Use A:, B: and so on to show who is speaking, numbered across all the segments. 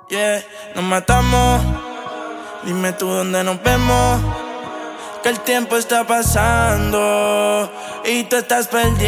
A: Yeah, nos matamos. Dime tú dónde nos vemos. Que el tiempo está pasando y tú estás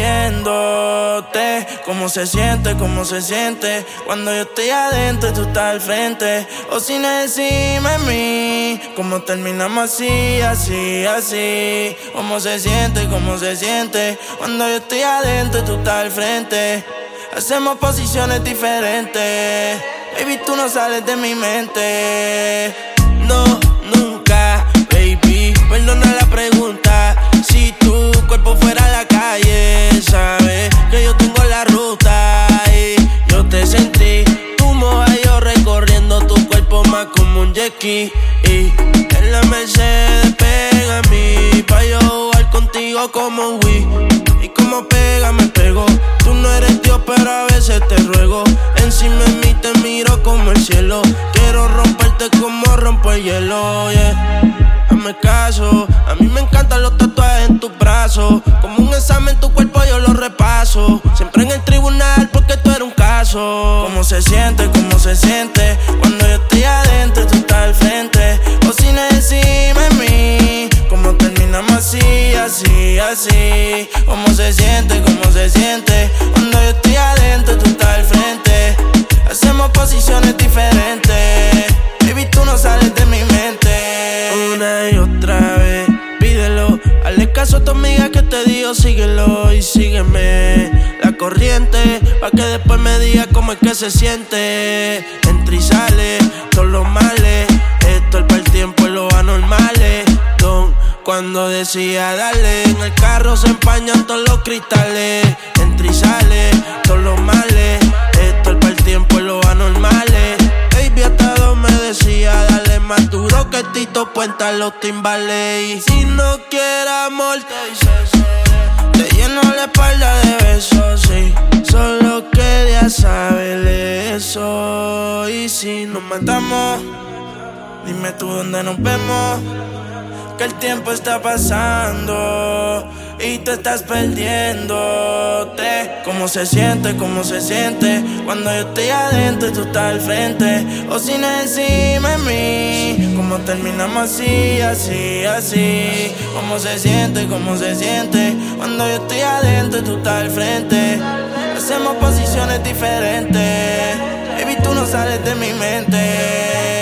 A: perdiéndote. ¿Cómo se siente? ¿Cómo se siente? Cuando yo estoy adentro y tú estás al frente. O sin decirme a mí cómo terminamos así, así, así. ¿Cómo se siente? ¿Cómo se siente? Cuando yo estoy adentro y tú estás al frente. Hacemos posiciones diferentes. Baby, tú no sales de mi mente. No, nunca, baby. Perdona la pregunta. Si tu cuerpo fuera a la calle, sabes que yo tengo la ruta y yo te sentí. Tú moja yo recorriendo tu cuerpo más como un jet ski. Y en la Mercedes pega a mí pa' yo jugar contigo como un Wii. Y como pega me pego. Tú no eres Dios pero a veces te ruego. Encima de mí te miro como el cielo. Quiero romperte como rompo el hielo, yeah. Hazme caso, a mí me encantan los tatuajes en tus brazos. Como un examen tu cuerpo yo lo repaso. Siempre en el tribunal porque tú eres un caso. ¿Cómo se siente? ¿Cómo se siente? Cuando yo estoy adentro y tú estás al frente. O sin decirme a mí cómo terminamos así, así, así. ¿Cómo se siente? ¿Cómo se siente? Cuando yo estoy adentro y tú estás al frente. Hacemos posiciones diferentes. Baby, tú no sales de mi mente. Una y otra vez, pídelo. Hazle caso a tu amiga que te digo, síguelo y sígueme la corriente, pa' que después me diga cómo es que se siente. Entra y sale, todos los males. Esto es para el tiempo y los anormales. Cuando decía darle, en el carro se empañan todos los cristales. Entra y sale, todos los males. Esto es para el tiempo y los anormales. Baby, hasta dos me decía, dale más duro que Tito Puente a los timbales. Y si no quieres amor, te lleno la espalda de besos, sí. Solo quería saber eso. Y si nos matamos, dime tú dónde nos vemos. Que el tiempo está pasando y tú estás perdiéndote. ¿Cómo se siente? ¿Cómo se siente? Cuando yo estoy adentro y tú estás al frente. O sin decirme a mí cómo terminamos así, así, así. ¿Cómo se siente? ¿Cómo se siente? Cuando yo estoy adentro y tú estás al frente. Hacemos posiciones diferentes. Baby, tú no sales de mi mente.